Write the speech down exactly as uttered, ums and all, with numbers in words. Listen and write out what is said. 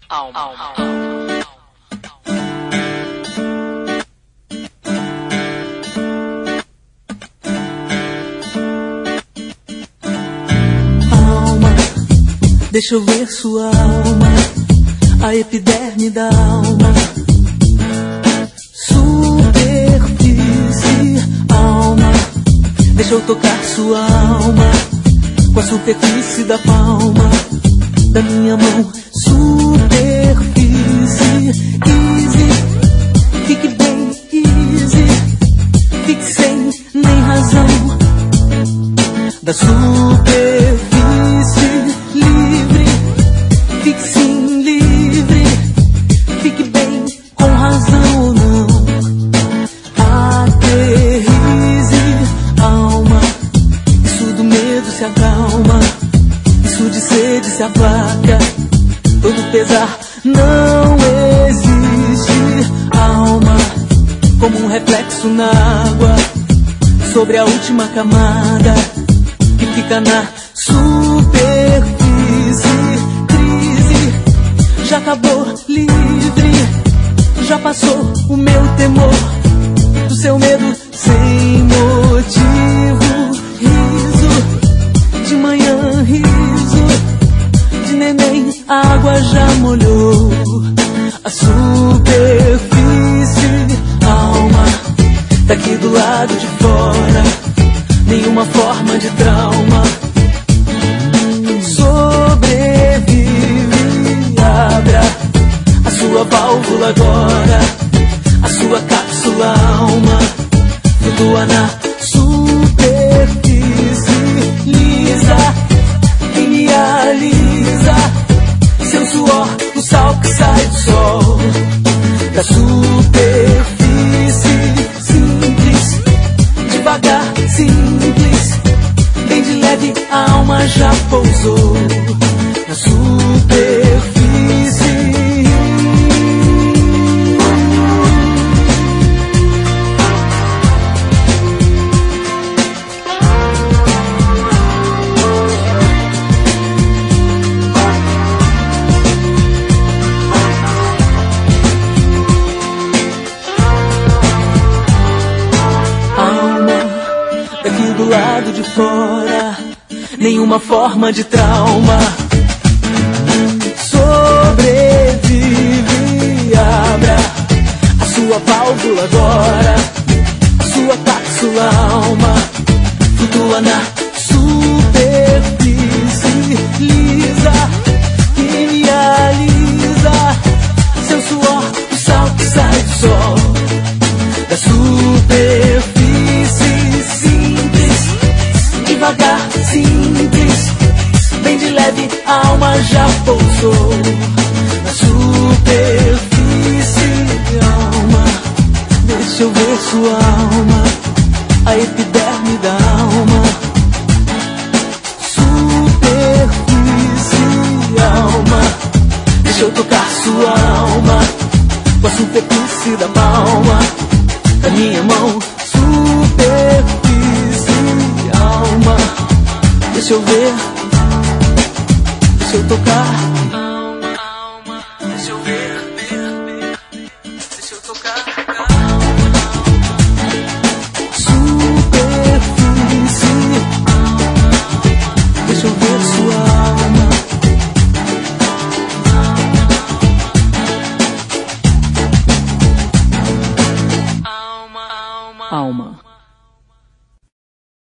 Alma. Alma. Alma, deixa eu ver sua alma, a epiderme da alma. Superfície, alma, deixa eu tocar sua alma com a superfície da palma da minha mão. Superfície, easy, fique bem easy, fique sem nem razão. Da superfície livre, fique sim livre, fique bem com razão ou não. Aterrize, alma, isso do medo se acalma, isso de sede se aplaca, todo pesar não existe. Alma, como um reflexo na água, sobre a última camada que fica na superfície. Crise, já acabou livre, já passou o meu temor, do seu medo sem motivo. Riso, de manhã riso, de neném a água já molhou a superfície. Alma, daqui do lado de fora, nenhuma forma de trauma. Sobrevive, abra a sua válvula agora, a sua cápsula alma flutua na superfície lisa, que me alisa, seu suor, o sal que sai do sol. Da superfície simples, devagar, simples, bem de leve, a alma já pousou na superfície. Do lado de fora, nenhuma forma de trauma. Sobrevive, abra a sua válvula agora, a sua cápsula alma flutua na superfície lisa, que me alisa, seu suor, o sal que sai do sol. Da superfície devagar, simples, bem de leve, a alma já pousou na superfície. Alma, deixa eu ver sua alma, a epiderme da alma. Superfície, alma, deixa eu tocar sua alma com a superfície da palma da minha mão. Alma, deixa eu ver, deixa eu tocar. Alma, alma, deixa eu ver, deixa eu tocar. Superfície, deixa eu ver sua alma. Alma, alma, alma.